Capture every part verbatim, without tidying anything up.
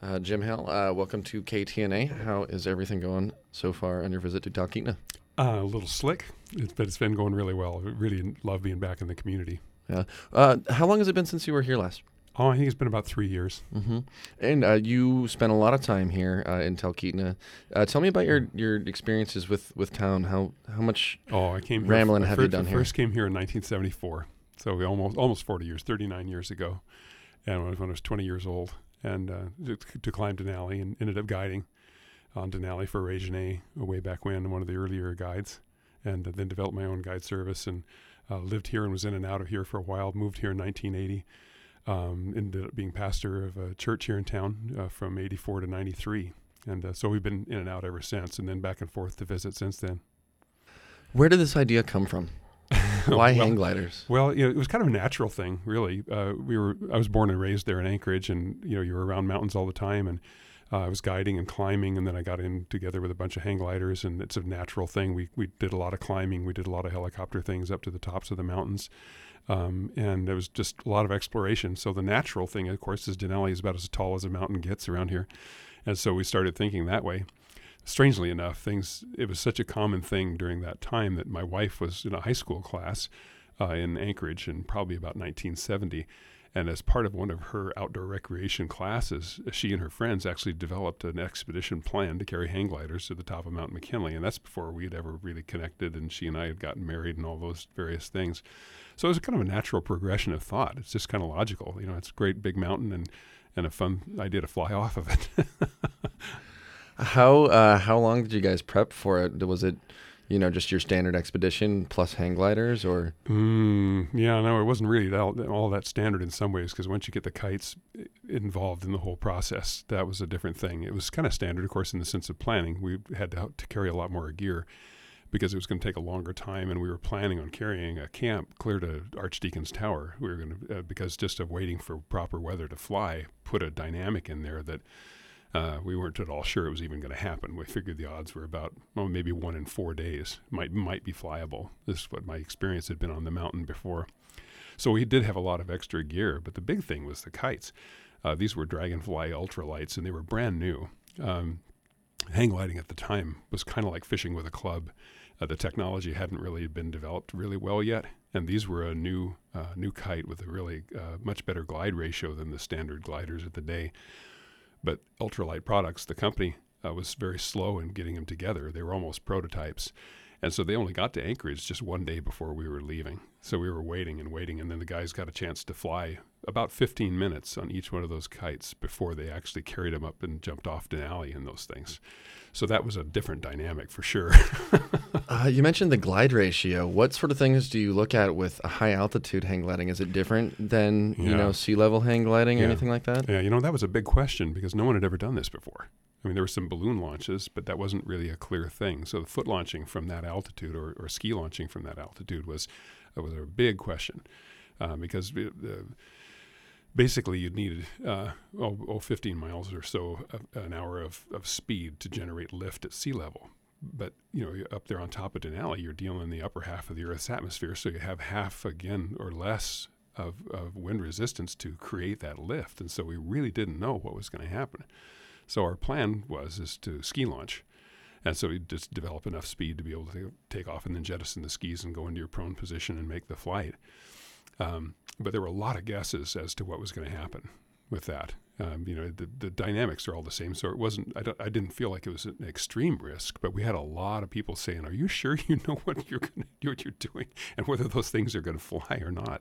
Uh, Jim Hale, uh, welcome to K T N A. How is everything going so far on your visit to Talkeetna? Uh, a little slick, it's, but it's been going really well. I really love being back in the community. Yeah. Uh, how long has it been since you were here last? Oh, I think it's been about three years. Mm-hmm. And uh, you spent a lot of time here uh, in Talkeetna. Uh, tell me about your, your experiences with, with town. How how much Oh, I came rambling here, have I you first, done I here? first came here in nineteen seventy-four, so we almost almost forty years, thirty-nine years ago, and when I was, when I was twenty years old, and uh, to, to climb Denali, and ended up guiding on Denali for Ray Genet way back when, one of the earlier guides, and uh, then developed my own guide service, and uh, lived here and was in and out of here for a while. Moved here in nineteen eighty. Um, ended up being pastor of a church here in town uh, from eighty-four to ninety-three. And uh, so we've been in and out ever since, and then back and forth to visit since then. Where did this idea come from? Why well, hang gliders? Well, you know, it was kind of a natural thing, really. Uh, we were I was born and raised there in Anchorage, and you know, you were around mountains all the time, and uh, I was guiding and climbing, and then I got in together with a bunch of hang gliders, and it's a natural thing. We we did a lot of climbing, we did a lot of helicopter things up to the tops of the mountains. Um, and there was just a lot of exploration. So the natural thing, of course, is Denali is about as tall as a mountain gets around here. And so we started thinking that way. Strangely enough, things it was such a common thing during that time that my wife was in a high school class uh, in Anchorage in probably about nineteen seventy. And as part of one of her outdoor recreation classes, she and her friends actually developed an expedition plan to carry hang gliders to the top of Mount McKinley. And that's before we had ever really connected, and she and I had gotten married and all those various things. So it was kind of a natural progression of thought. It's just kind of logical. You know, it's a great big mountain and, and a fun idea to fly off of it. How uh, how long did you guys prep for it? Was it, you know, just your standard expedition plus hang gliders, or? Mm, yeah, no, it wasn't really that, all that standard in some ways, because once you get the kites involved in the whole process, that was a different thing. It was kind of standard, of course, in the sense of planning. We had to, to carry a lot more gear because it was going to take a longer time, and we were planning on carrying a camp clear to Archdeacon's Tower. We were going to, uh, because just of waiting for proper weather to fly, put a dynamic in there that Uh, we weren't at all sure it was even going to happen. We figured the odds were about, well, maybe one in four days might might be flyable. This is what my experience had been on the mountain before. So we did have a lot of extra gear, but the big thing was the kites. Uh, these were Dragonfly ultralights, and they were brand new. Um, hang gliding at the time was kind of like fishing with a club. Uh, the technology hadn't really been developed really well yet, and these were a new uh, new kite with a really uh, much better glide ratio than the standard gliders of the day. But Ultralight Products, the company, uh, was very slow in getting them together. They were almost prototypes. And so they only got to Anchorage just one day before we were leaving. So we were waiting and waiting, and then the guys got a chance to fly about fifteen minutes on each one of those kites before they actually carried them up and jumped off Denali and those things. So that was a different dynamic for sure. uh, you mentioned the glide ratio. What sort of things do you look at with a high altitude hang gliding? Is it different than, Yeah. you know, sea level hang gliding or Yeah. anything like that? Yeah, you know, that was a big question because no one had ever done this before. I mean, there were some balloon launches, but that wasn't really a clear thing. So the foot launching from that altitude or, or ski launching from that altitude was uh, was a big question uh, because it, uh, basically you'd need uh, oh, oh, fifteen miles or so of, an hour of, of speed to generate lift at sea level. But, you know, you're up there on top of Denali, you're dealing in the upper half of the Earth's atmosphere, so you have half again or less of, of wind resistance to create that lift. And so we really didn't know what was going to happen. So our plan was is to ski launch. And so we just develop enough speed to be able to take off and then jettison the skis and go into your prone position and make the flight. Um, but there were a lot of guesses as to what was going to happen with that. Um, you know, the, the dynamics are all the same. So it wasn't, I, don't, I didn't feel like it was an extreme risk, but we had a lot of people saying, are you sure you know what you're going to do, what you're doing, and whether those things are going to fly or not?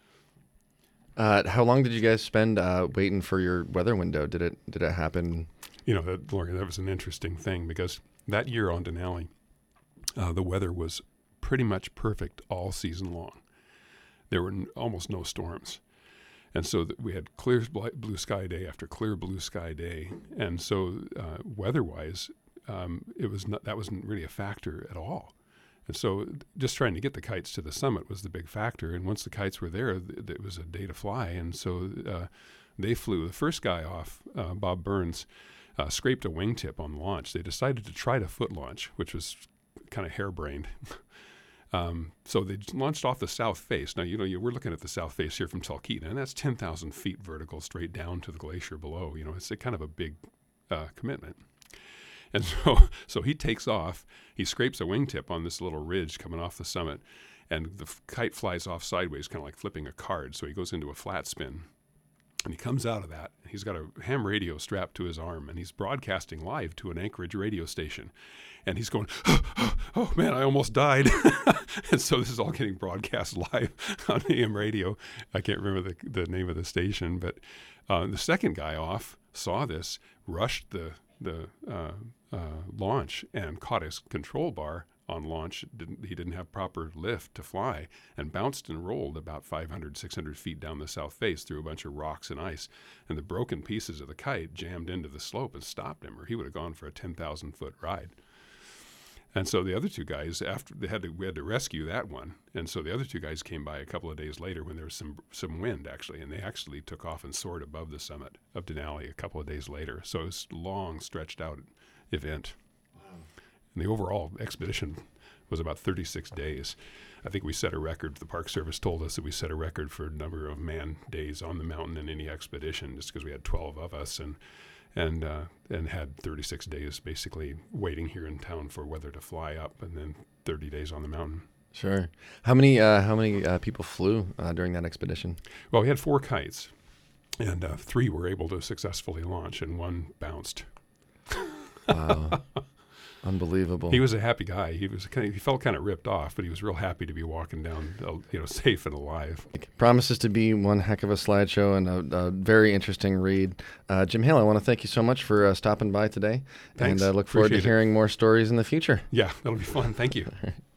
Uh, how long did you guys spend uh, waiting for your weather window? Did it did it happen? You know, that, Lauren, that was an interesting thing because that year on Denali, uh, the weather was pretty much perfect all season long. There were n- almost no storms. And so th- we had clear bl- blue sky day after clear blue sky day. And so uh, weather-wise, um, it was not, that wasn't really a factor at all. And so just trying to get the kites to the summit was the big factor. And once the kites were there, th- it was a day to fly. And so uh, they flew. The first guy off, uh, Bob Burns, uh, scraped a wingtip on launch. They decided to try to foot launch, which was kind of harebrained. Um, so they launched off the south face. Now, you know, you, we're looking at the south face here from Talkeetna, and that's ten thousand feet vertical straight down to the glacier below. You know, it's a kind of a big uh, commitment. And so, so he takes off. He scrapes a wingtip on this little ridge coming off the summit, and the f- kite flies off sideways, kind of like flipping a card. So he goes into a flat spin. And he comes out of that. He's got a ham radio strapped to his arm, and he's broadcasting live to an Anchorage radio station. And he's going, oh, oh, oh man, I almost died. And so this is all getting broadcast live on A M radio. I can't remember the, the name of the station, but uh, the second guy off saw this, rushed the the uh, uh, launch, and caught his control bar on launch. Didn't, he didn't have proper lift to fly, and bounced and rolled about five hundred, six hundred feet down the south face through a bunch of rocks and ice. And the broken pieces of the kite jammed into the slope and stopped him, or he would have gone for a ten thousand foot ride. And so the other two guys, after they had to, we had to rescue that one. And so the other two guys came by a couple of days later when there was some some wind, actually, and they actually took off and soared above the summit of Denali a couple of days later. So it was a long, stretched out event. Wow. And the overall expedition was about thirty-six days. I think we set a record. The Park Service told us that we set a record for number of man days on the mountain in any expedition, just because we had twelve of us, and and uh, and had thirty-six days basically waiting here in town for weather to fly up, and then thirty days on the mountain. Sure. How many uh, how many uh, people flew uh, during that expedition? Well, we had four kites, and uh, three were able to successfully launch, and one bounced. Wow. Unbelievable. He was a happy guy. He was kind of, he felt kind of ripped off, but he was real happy to be walking down, uh, you know, safe and alive. Promises to be one heck of a slideshow and a, a very interesting read. Uh, Jim Hale, I want to thank you so much for uh, stopping by today. Thanks. And I uh, look forward Appreciate to hearing it. more stories in the future. Yeah, that'll be fun. Thank you.